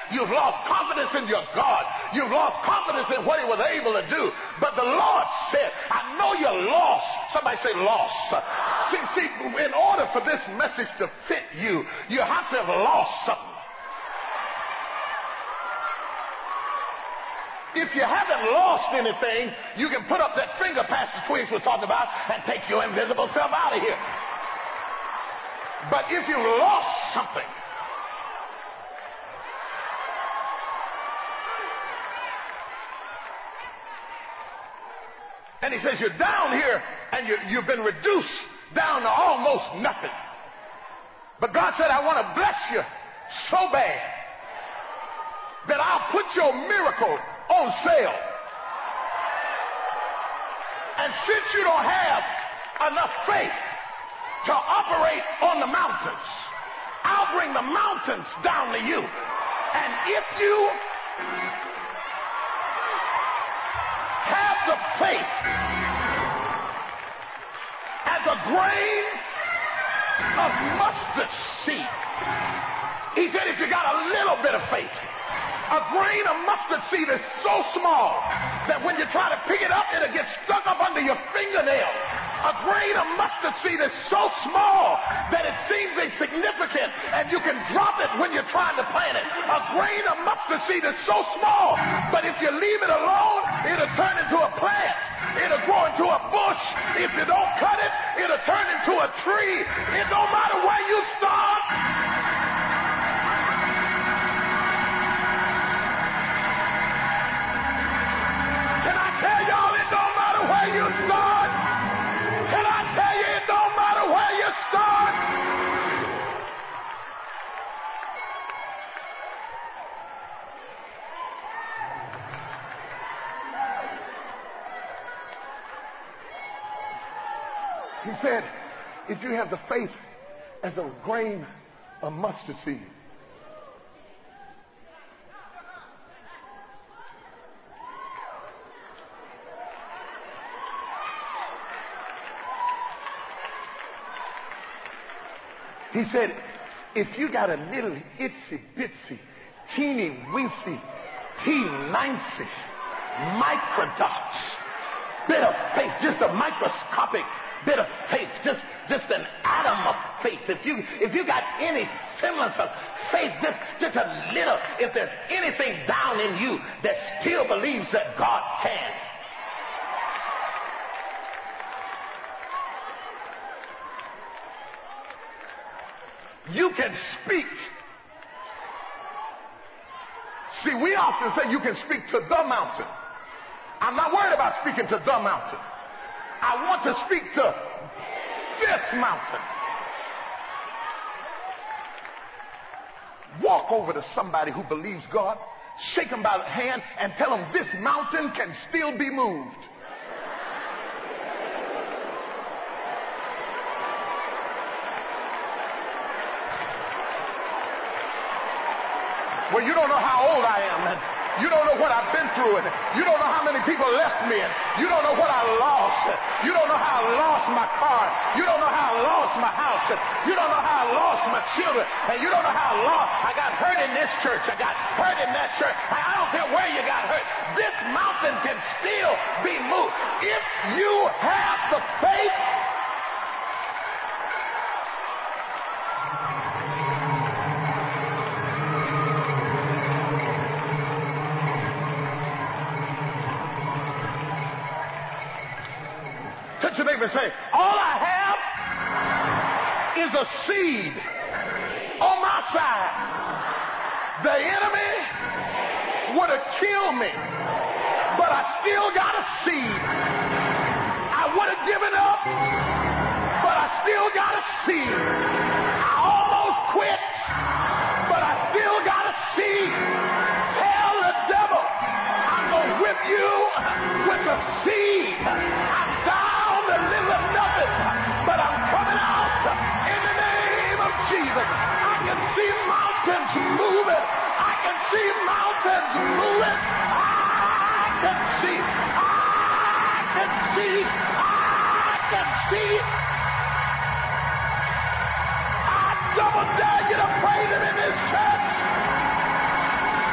You've lost confidence in your God. You've lost confidence in what he was able to do. But the Lord said, I know you're lost. Somebody say lost. See, in order for this message to fit you, you have to have lost something. If you haven't lost anything, you can put up that finger Pastor Twigs was talking about and take your invisible self out of here. But if you've lost something, and he says you're down here and you've been reduced down to almost nothing. But God said, I want to bless you so bad that I'll put your miracle on sale. And since you don't have enough faith to operate on the mountains, I'll bring the mountains down to you. And if you have the faith as a grain of mustard seed, he said, if you got a little bit of faith, a grain of mustard seed is so small that when you try to pick it up, it'll get stuck up under your fingernail. A grain of mustard seed is so small that it seems insignificant and you can drop it when you're trying to plant it. A grain of mustard seed is so small, but if you leave it alone, it'll turn into a plant. It'll grow into a bush. If you don't cut it, it'll turn into a tree. It don't matter where you start. Can I tell y'all it don't matter where you start? Can I tell you it don't matter where you start? He said, if you have the faith as a grain of mustard seed, he said, if you got a little itsy bitsy, teeny weensy, T90 microdots bit of faith, just a microscopic bit of faith, just an atom of faith. If you got any semblance of faith, just a little, if there's anything down in you that still believes that God can, you can speak. See, we often say you can speak to the mountain. I'm not worried about speaking to the mountain. I want to speak to this mountain. Walk over to somebody who believes God, shake them by the hand, and tell them this mountain can still be moved. Well, you don't know how old I am, and you don't know what I've been through, and you don't know how many people left me, and you don't know what I lost. You don't know how I lost my car. You don't know how I lost my house. And you don't know how I lost my children. And you don't know how I got hurt in this church. I got hurt in that church. I don't care where you got hurt. This mountain can still be moved. If you have the faith, your neighbor and say, all I have is a seed on my side. The enemy would have killed me, but I still got a seed. I would have given up, but I still got a seed. I almost quit, but I still got a seed. Tell the devil, I'm going to whip you with a seed. I'm down a little nothing, but I'm coming out in the name of Jesus. I can see mountains moving. I can see mountains moving. I can see. I double dare you to praise him in this church.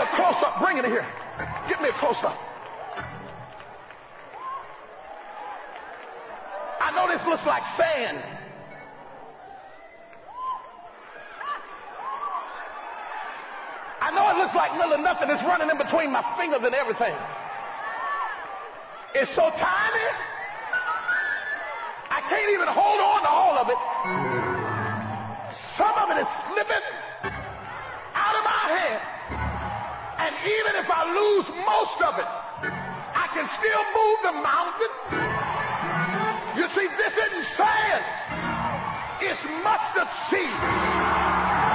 close-up. Bring it here. Get me a close-up. I know this looks like sand. I know it looks like little nothing is running in between my fingers and everything. It's so tiny, I can't even hold on to all of it. Some of it is slipping out of my hand. And even if I lose most of it, I can still move the mountain. You see, this isn't sand. It's mustard seed.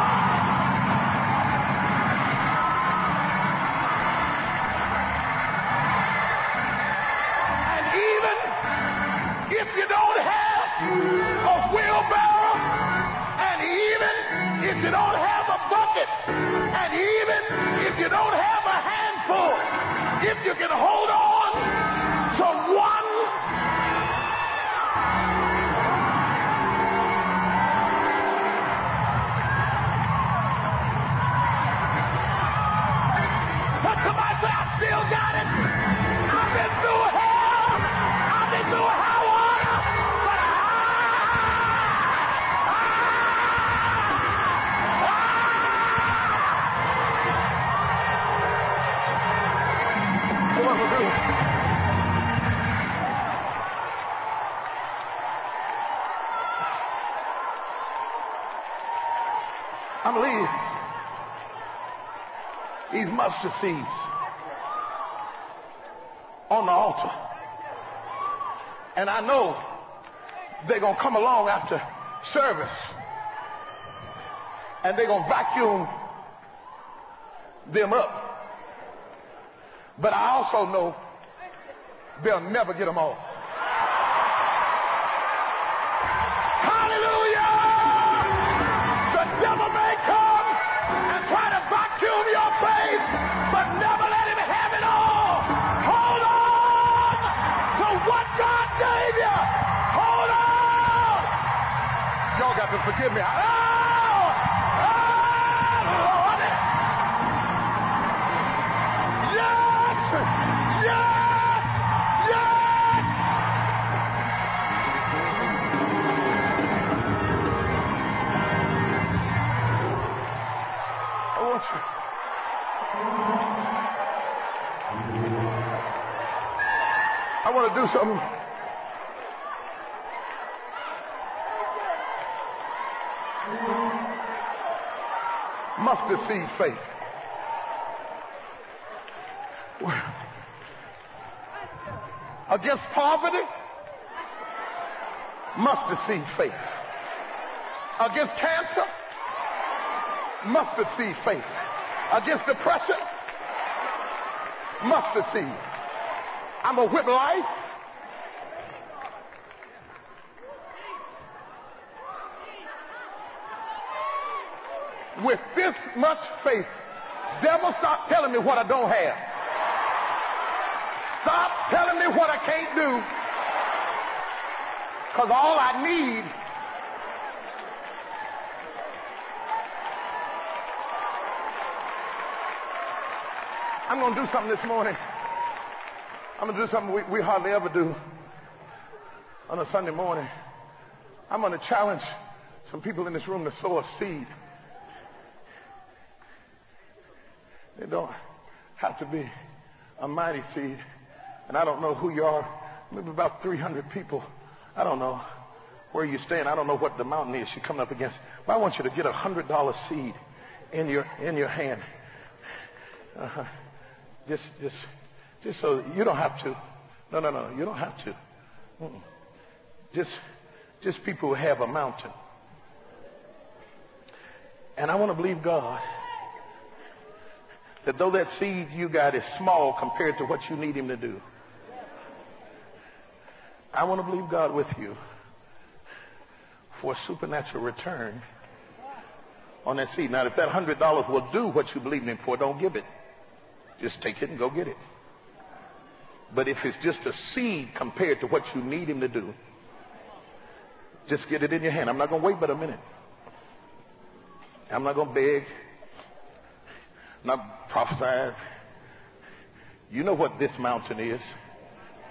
If you don't have a wheelbarrow, and even if you don't have a bucket, and even if you don't have a handful, if you can hold on to one, but somebody say, I still got it. I've been through hell. I've been through high water. I'm leaving these mustard seeds on the altar. And I know they're going to come along after service and they're going to vacuum them up. But I also know they'll never get them all. Hallelujah! The devil may come and try to vacuum your faith, but never let him have it all. Hold on to what God gave you. Hold on. Y'all got to forgive me. Lord. Yes! Yes! Yes! I want to do something. Mustard seed faith. Against poverty, mustard seed faith. Against cancer, mustard seed faith. Against depression, mustard seed. I'm going to whip life. With this much faith, devil, stop telling me what I don't have. Stop telling me what I can't do. Because all I need I'm going to do something this morning. I'm going to do something we hardly ever do on a Sunday morning. I'm going to challenge some people in this room to sow a seed. It don't have to be a mighty seed. And I don't know who you are. Maybe about 300 people. I don't know where you stand. I don't know what the mountain is you're coming up against. But I want you to get $100 seed in your hand. Just so you don't have to. No. You don't have to. Just people who have a mountain. And I want to believe God that though that seed you got is small compared to what you need him to do, I want to believe God with you for a supernatural return on that seed. Now, if that $100 will do what you believe in him for, don't give it. Just take it and go get it. But if it's just a seed compared to what you need him to do, just get it in your hand. I'm not going to wait but a minute. I'm not going to beg. Not prophesying. You know what this mountain is.